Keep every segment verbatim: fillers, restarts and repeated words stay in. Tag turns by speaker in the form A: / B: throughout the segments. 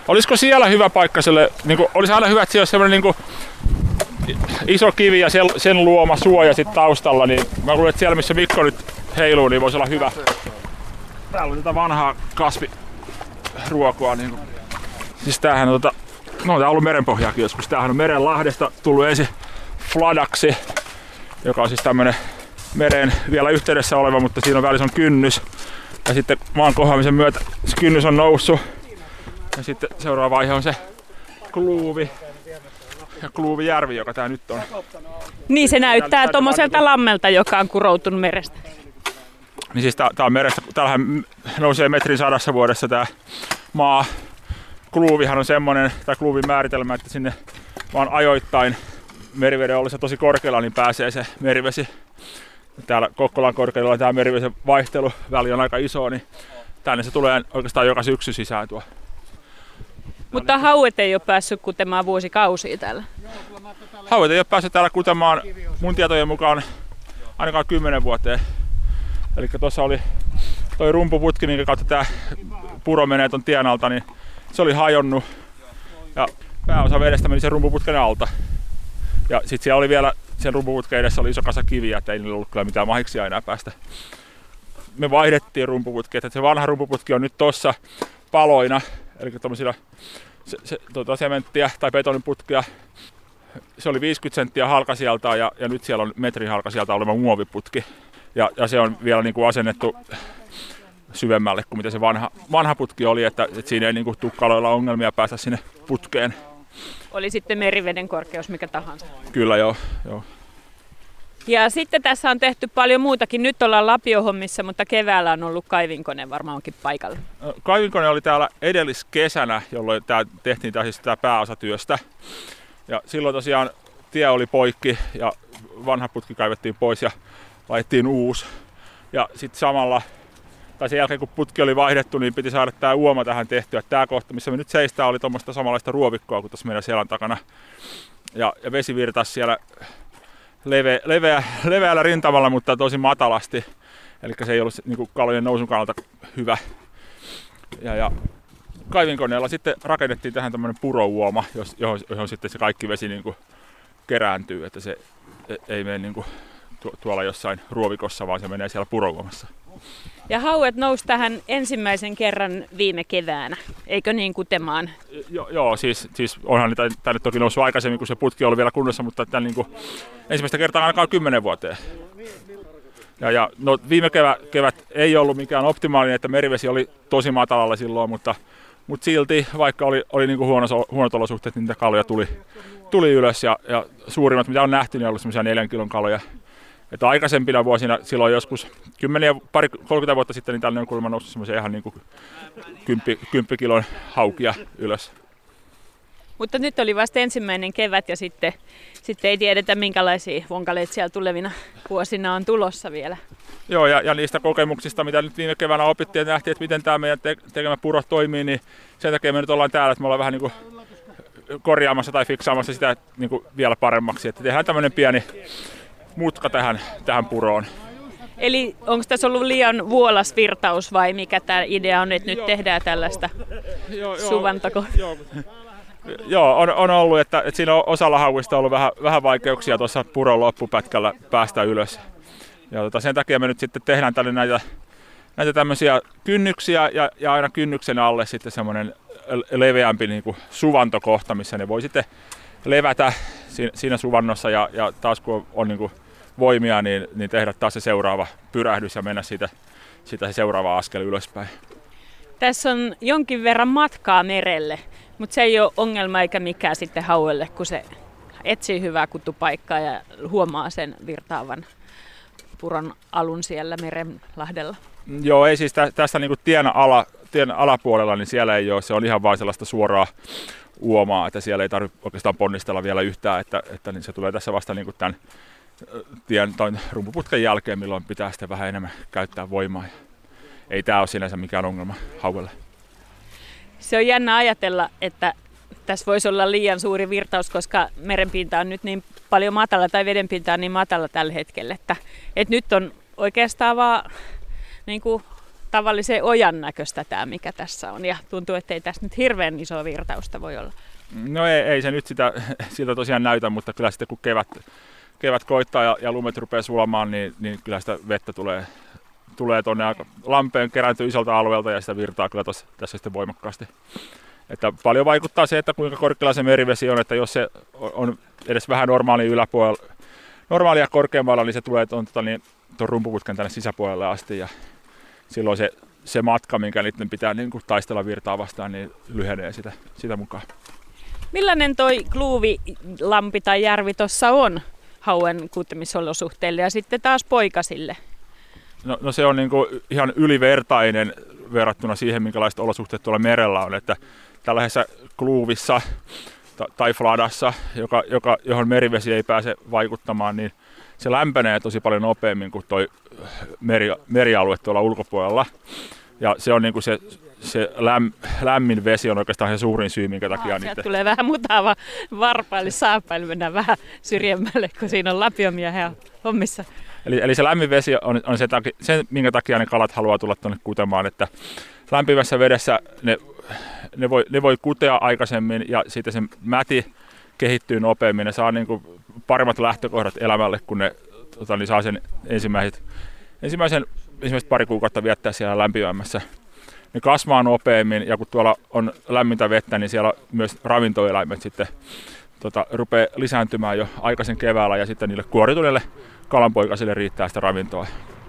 A: Olisiko siellä hyvä paikka sille, niin kuin, olisi aina hyvä, että siellä olisi sellainen niin kuin iso kivi ja sen, sen luoma suoja sit taustalla, niin mä luulen, että siellä missä Mikko nyt heiluu, niin voisi olla hyvä. Täällä on tätä vanhaa kasviruokoa. Niin kuin. Siis tämähän on, tota, no tää on ollut merenpohjaakin joskus. Tämähän on Merenlahdesta tullut ensin Fladaksi, joka on siis tämmönen meren vielä yhteydessä oleva, mutta siinä on välissä on kynnys. Ja sitten maan kohoamisen myötä se kynnys on noussut. Ja sitten seuraava vaihe on se Kluuvi. Ja Kluuvijärvi, joka tää nyt on.
B: Niin se näyttää tommoselta lammelta, joka on kuroutunut merestä.
A: Niin siis tää, tää on merestä, täällähän nousee metrin sadassa vuodessa tää maa. Kluuvihan on semmonen, tai Kluuvin määritelmä, että sinne vaan ajoittain meriveden ollessa tosi korkealla, niin pääsee se merivesi. Täällä Kokkolan korkeudella tää meriveden vaihteluväli on aika iso, niin tänne se tulee oikeastaan joka syksy sisään tuo.
B: Mutta hauet ei ole päässyt kutemaan vuosikausia täällä.
A: Hauet ei ole päässyt täällä kutemaan mun tietojen mukaan ainakaan kymmenen vuoteen. Eli tuossa oli toi rumpuputki, minkä kautta tää puro menee ton tien alta, niin se oli hajonnut. Ja pääosa vedestä meni sen rumpuputken alta. Ja sit siellä oli vielä, sen rumpuputken edessä oli iso kasa kiviä, että ei niillä ollut kyllä mitään mahiksia enää päästä. Me vaihdettiin rumpuputki, että se vanha rumpuputki on nyt tossa paloina. Eli tommosilla se, se, tuota, sementtiä tai betoniputkia. Se oli viisikymmentä senttiä halkasijalta ja, ja nyt siellä on metrin halkasijalta oleva muoviputki. Ja, ja se on vielä niin kuin asennettu syvemmälle kuin mitä se vanha, vanha putki oli, että, että siinä ei niin kuin tukkaloilla ongelmia päästä sinne putkeen.
B: Oli sitten meriveden korkeus mikä tahansa.
A: Kyllä joo, joo.
B: Ja sitten tässä on tehty paljon muutakin. Nyt ollaan lapiohommissa, mutta keväällä on ollut kaivinkone varmaankin paikalla.
A: Kaivinkone oli täällä edelliskesänä, jolloin tää tehtiin tää, siis tää pääosatyöstä. Ja silloin tosiaan tie oli poikki ja vanha putki kaivettiin pois ja laitettiin uusi. Ja sitten samalla, tai sen jälkeen kun putki oli vaihdettu, niin piti saada tää uoma tähän tehtyä. Tää kohta, missä me nyt seistään, oli tuommoista samanlaista ruovikkoa kuin tuossa meidän selän takana. Ja, ja vesi virtasi siellä Leve, leveä, leveällä rintamalla, mutta tosi matalasti. Eli se ei ollut niin kuin kalojen nousun kannalta hyvä. Ja, ja kaivinkoneella sitten rakennettiin tähän tämmöinen purouoma, johon, johon sitten se kaikki vesi niin kuin kerääntyy. Että se ei mene niin kuin tuolla jossain ruovikossa, vaan se menee siellä purouomassa.
B: Ja hauet nousi tähän ensimmäisen kerran viime keväänä, eikö niin kutemaan?
A: Jo, joo, siis, siis onhan niitä tänne toki noussut aikaisemmin, kun se putki oli vielä kunnossa, mutta tämän niin kuin ensimmäistä kertaa ainakaan kymmenen vuoteen. Ja, ja no, viime kevät, kevät ei ollut mikään optimaalinen, että merivesi oli tosi matalalla silloin, mutta, mutta silti, vaikka oli, oli niin kuin huonot, huonot olosuhteet, niin niitä kaloja tuli, tuli ylös. Ja, ja suurimmat, mitä on nähty, niin on ollut semmoisia neljän kilon kaloja. Että aikaisempina vuosina, silloin joskus kymmeniä, pari, kolmekymmentä vuotta sitten, niin tällainen on kuulemma noussut semmoisia ihan niin kuin kymppi, kymppikilon haukia ylös.
B: Mutta nyt oli vasta ensimmäinen kevät ja sitten, sitten ei tiedetä minkälaisia vonkaleita siellä tulevina vuosina on tulossa vielä.
A: Joo, ja, ja niistä kokemuksista, mitä nyt viime keväänä opittiin ja nähtiin, että miten tämä meidän te- tekemä puro toimii, niin sen takia me nyt ollaan täällä, että me ollaan vähän niin kuin korjaamassa tai fiksaamassa sitä niin kuin vielä paremmaksi. Että tehdään tämmöinen pieni mutka tähän, tähän puroon.
B: Eli onko tässä ollut liian vuolas virtaus vai mikä tämä idea on, että nyt joo, tehdään tällaista joo, suvantako?
A: Joo, joo on, on ollut, että, että siinä on osalla hauista ollut vähän, vähän vaikeuksia tuossa puron loppupätkällä päästä ylös. Ja tota, sen takia me nyt sitten tehdään tänne näitä, näitä tämmöisiä kynnyksiä ja, ja aina kynnyksen alle sitten semmoinen leveämpi niin kuin suvantokohta, missä ne voi sitten levätä siinä, siinä suvannossa ja, ja taas kun on, on niin kuin voimia, niin, niin tehdä taas se seuraava pyrähdys ja mennä siitä, siitä se seuraava askel ylöspäin.
B: Tässä on jonkin verran matkaa merelle, mutta se ei ole ongelma eikä mikään sitten hauelle, kun se etsii hyvää kutupaikkaa ja huomaa sen virtaavan puron alun siellä Merenlahdella.
A: Joo, ei siis tä, tässä niin kuin tien, ala, tien alapuolella, niin siellä ei ole, se on ihan vain sellaista suoraa uomaa, että siellä ei tarvitse oikeastaan ponnistella vielä yhtään, että, että niin se tulee tässä vasta niin kuin tämän tien tai rumpuputken jälkeen, milloin pitää sitten vähän enemmän käyttää voimaa. Ei tämä ole sinänsä mikään ongelma hauelle.
B: Se on jännä ajatella, että tässä voisi olla liian suuri virtaus, koska merenpinta on nyt niin paljon matala tai vedenpinta on niin matala tällä hetkellä, että, että nyt on oikeastaan vaan niin kuin tavallisen ojan näköistä tämä, mikä tässä on. Ja tuntuu, että ei tässä nyt hirveän isoa virtausta voi olla.
A: No ei, ei se nyt sitä, siltä tosiaan näytä, mutta kyllä sitten kun kevät, kevät koittaa ja, ja lumet rupeaa sulamaan, niin, niin kyllä sitä vettä tulee, tulee tuonne aika lampeen, kerääntyy isolta alueelta ja sitä virtaa kyllä tossa, tässä sitten voimakkaasti. Että paljon vaikuttaa se, että kuinka korkealla se merivesi on, että jos se on edes vähän normaalia yläpuolella, normaalia korkeammalla, niin se tulee tuon, tuon, niin, tuon rumpuputken tänne sisäpuolelle asti ja silloin se, se matka, minkä niiden pitää niin kuin taistella virtaa vastaan, niin lyhenee sitä, sitä mukaan.
B: Millainen toi Kluuvilampi tai järvi tuossa on hauen kutemisolosuhteille ja sitten taas poikasille?
A: No, no se on niin kuin ihan ylivertainen verrattuna siihen, minkälaiset olosuhteet tuolla merellä on. Että tällaisessa Kluuvissa tai Fladassa, joka, joka, johon merivesi ei pääse vaikuttamaan, niin se lämpenee tosi paljon nopeammin kuin tuo meri, merialue tuolla ulkopuolella. Ja se on niin kuin se, se läm, lämmin vesi on oikeastaan se suurin syy, minkä takia...
B: Aa, sieltä
A: niitä...
B: tulee vähän mutava varpaille, saapaille mennä vähän syrjemmälle, kun siinä on lapiomiehiä hommissa.
A: Eli, eli se lämmin vesi on, on se, taki, se, minkä takia ne kalat haluaa tulla tuonne kutemaan, että lämpimässä vedessä ne, ne, voi, ne voi kutea aikaisemmin ja sitten se mäti kehittyy nopeammin. Ne saa niin kuin paremmat lähtökohdat elämälle, kun ne tota, niin saa sen ensimmäiset, ensimmäisen, ensimmäiset pari kuukautta viettää siellä lämpimämmässä. Ne kasvaa nopeammin ja kun tuolla on lämmintä vettä, niin siellä myös ravintoeläimet sitten tota, rupeaa lisääntymään jo aikaisen keväällä ja sitten niille kuorituneille kalanpoikasille riittää sitä ravintoa.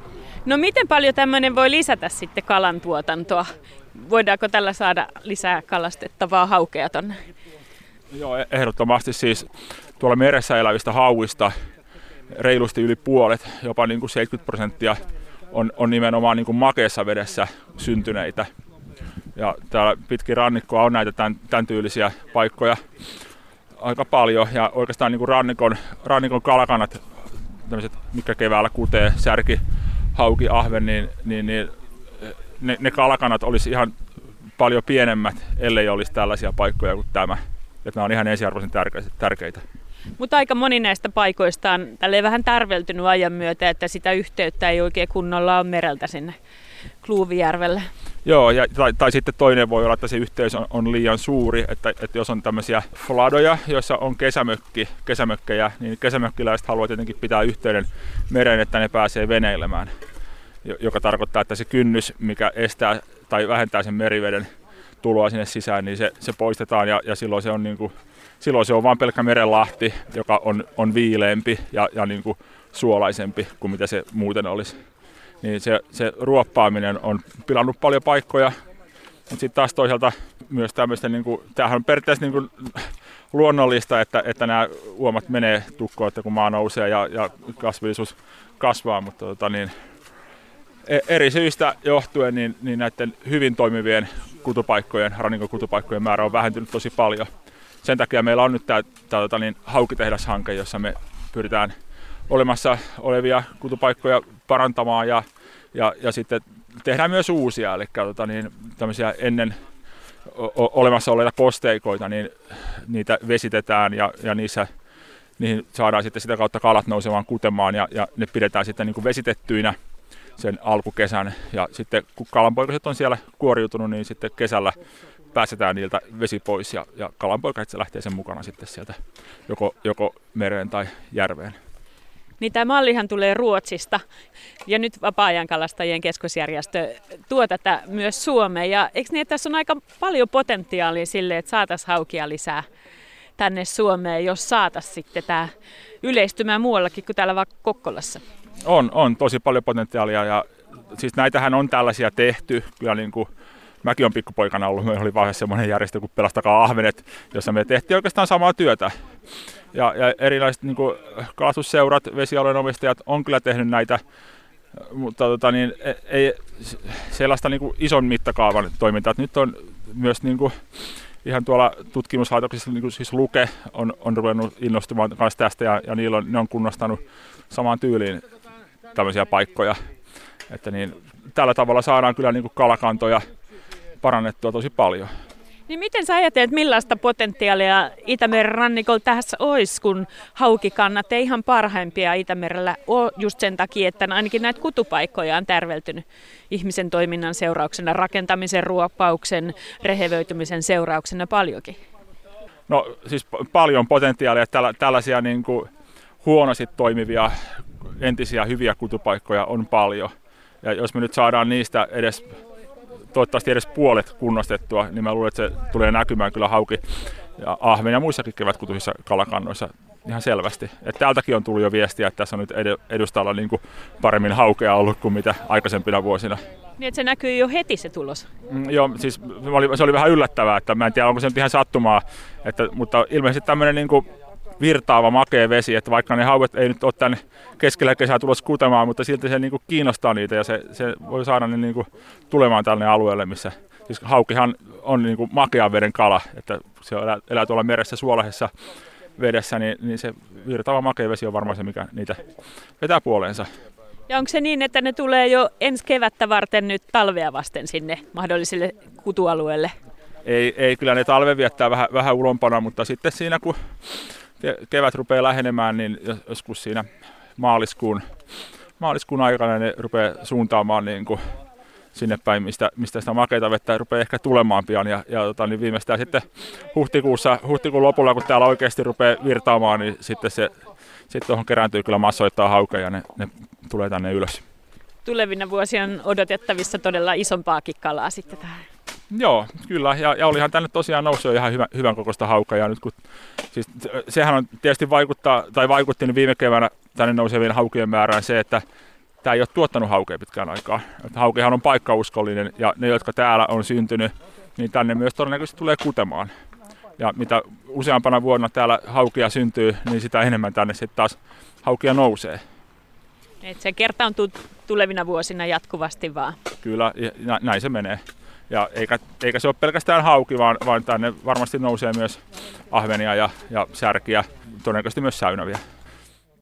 B: No miten paljon tämmöinen voi lisätä sitten kalantuotantoa? Voidaanko tällä saada lisää kalastettavaa haukea tonne?
A: Joo, ehdottomasti siis tuolla meressä elävistä hauista reilusti yli puolet, jopa niin kuin seitsemänkymmentä prosenttia on, on nimenomaan niin kuin makeassa vedessä syntyneitä. Ja täällä pitkin rannikkoa on näitä tämän, tämän tyylisiä paikkoja aika paljon ja oikeastaan niin kuin rannikon, rannikon kalakannat, tämmöiset, mitkä keväällä kutee, särki, hauki, ahven, niin, niin, niin ne, ne kalakannat olisi ihan paljon pienemmät, ellei olisi tällaisia paikkoja kuin tämä. Että nämä on ihan ensiarvoisen tärkeitä.
B: Mutta aika moni näistä paikoista on tälleen vähän tärveltynyt ajan myötä, että sitä yhteyttä ei oikein kunnolla ole mereltä sinne Kluuvijärvelle.
A: Joo, ja, tai, tai sitten toinen voi olla, että se yhteys on, on liian suuri, että, että jos on tämmöisiä fladoja, joissa on kesämökki, kesämökkejä, niin kesämökkiläiset haluavat tietenkin pitää yhteyden mereen, että ne pääsee veneilemään, joka tarkoittaa, että se kynnys, mikä estää tai vähentää sen meriveden tuloa sinne sisään, niin se, se poistetaan ja, ja silloin se on niin kuin, silloin se on vain pelkkä merenlahti, joka on, on viileämpi ja, ja niin kuin suolaisempi kuin mitä se muuten olisi. Niin se, se ruoppaaminen on pilannut paljon paikkoja, mutta sitten taas toisaalta myös tämmöistä, niin kuin, tämähän on periaatteessa niin kuin luonnollista, että, että nämä uomat menee tukkoon, että kun maa nousee ja, ja kasvillisuus kasvaa, mutta tota, niin, eri syistä johtuen niin, niin näiden hyvin toimivien kutupaikkojen, rannikon kutupaikkojen määrä on vähentynyt tosi paljon. Sen takia meillä on nyt tämä, tämä tota, niin, haukitehdashanke, jossa me pyritään olemassa olevia kutupaikkoja parantamaan ja, ja, ja sitten tehdään myös uusia, eli tota, niin, tämmöisiä ennen o- olemassa olevia kosteikoita, niin niitä vesitetään ja, ja niissä, niihin saadaan sitten sitä kautta kalat nousemaan kutemaan ja, ja ne pidetään sitten niin kuin vesitettyinä sen alkukesän ja sitten kun kalanpoikaset on siellä kuoriutunut, niin sitten kesällä päästetään niiltä vesi pois ja, ja kalanpoikaset lähtee sen mukana sitten sieltä joko, joko mereen tai järveen.
B: Niin tämä mallihan tulee Ruotsista ja nyt Vapaa-ajankalastajien keskusjärjestö tuo tätä myös Suomeen. Ja eikö niin, että tässä on aika paljon potentiaalia sille, että saataisiin haukia lisää tänne Suomeen, jos saataisiin sitten tämä yleistymään muuallakin kuin täällä vaikka Kokkolassa?
A: On, on tosi paljon potentiaalia ja siis näitähän on tällaisia tehty. Kyllä niin kuin mäkin olen pikkupoikana ollut, meillä oli vaiheessa semmoinen järjestö kuin Pelastakaa ahvenet, jossa me tehtiin oikeastaan samaa työtä. Ja, ja erilaiset niin kuin kalastusseurat, vesialueen omistajat on kyllä tehnyt näitä, mutta tota, niin, ei sellaista niin kuin ison mittakaavan toimintaa. Nyt on myös niin kuin, ihan tuolla tutkimuslaitoksissa, niin kuin siis Luke on, on ruvennut innostumaan kanssa tästä ja, ja niillä on, ne on kunnostanut samaan tyyliin tämmöisiä paikkoja. Että niin, tällä tavalla saadaan kyllä niin kuin kalakantoja parannettua tosi paljon.
B: Niin miten sä ajattelet, millaista potentiaalia Itämeren rannikolla tässä olisi, kun haukikannat ei ihan parhaimpia Itämerellä ole just sen takia, että ainakin näitä kutupaikkoja on tärveltynyt ihmisen toiminnan seurauksena, rakentamisen, ruoppauksen, rehevöitymisen seurauksena paljonkin?
A: No siis paljon potentiaalia, tällä, tällaisia niin kuin huonosti toimivia entisiä hyviä kutupaikkoja on paljon. Ja jos me nyt saadaan niistä edes, toivottavasti edes puolet kunnostettua, niin mä luulen, että se tulee näkymään kyllä hauki ja ahven ja muissakin kevätkutuisissa kalakannoissa ihan selvästi. Että täältäkin on tullut jo viestiä, että tässä on nyt edustalla niin kuin paremmin haukea ollut kuin mitä aikaisempina vuosina.
B: Niin, että se näkyy jo heti se tulos.
A: Mm, joo, siis se oli vähän yllättävää, että mä en tiedä onko se nyt ihan sattumaa, että, mutta ilmeisesti tämmöinen niin kuin virtaava makea vesi, että vaikka ne hauet ei nyt ole tänne keskellä kesää tulossa kutemaan, mutta silti se niin kuin kiinnostaa niitä ja se, se voi saada ne niin kuin tulemaan tälle alueelle, missä siis haukihan on niin kuin makean veden kala, että se elää, elää tuolla meressä suolaisessa vedessä, niin, niin se virtaava makea vesi on varmaan se, mikä niitä vetää puoleensa.
B: Ja onko se niin, että ne tulee jo ensi kevättä varten nyt talvea vasten sinne mahdolliselle kutualueelle?
A: Ei, ei kyllä ne talve viettää vähän, vähän ulompana, mutta sitten siinä kun kevät rupeaa lähenemään, niin joskus siinä maaliskuun, maaliskuun aikana ne rupeaa suuntaamaan niin kuin sinne päin, mistä, mistä sitä makeita vettä rupeaa ehkä tulemaan pian. Ja, ja tota, niin viimeistään sitten huhtikuussa, huhtikuun lopulla, kun täällä oikeasti rupeaa virtaamaan, niin sitten se sitten tuohon kerääntyy kyllä massoittaa haukeja ja ne, ne tulee tänne ylös.
B: Tulevina vuosina on odotettavissa todella isompaakin kalaa sitten tähän.
A: Joo, kyllä. Ja, ja olihan tänne tosiaan noussut jo ihan hyvä, hyvän kokoista haukea. Ja nyt kun, siis, sehän on tietysti vaikuttaa, tai vaikutti niin viime keväänä tänne nousevien haukien määrään se, että tämä ei ole tuottanut haukea pitkään aikaa. Että haukihan on paikkauskollinen ja ne, jotka täällä on syntynyt, niin tänne myös todennäköisesti tulee kutemaan. Ja mitä useampana vuonna täällä haukia syntyy, niin sitä enemmän tänne sitten taas haukia nousee.
B: Et se kertaantuu tulevina vuosina jatkuvasti vaan.
A: Kyllä, ja näin se menee. Ja eikä, eikä se ole pelkästään hauki, vaan, vaan tänne varmasti nousee myös ahvenia ja, ja särkiä, todennäköisesti myös säynäviä.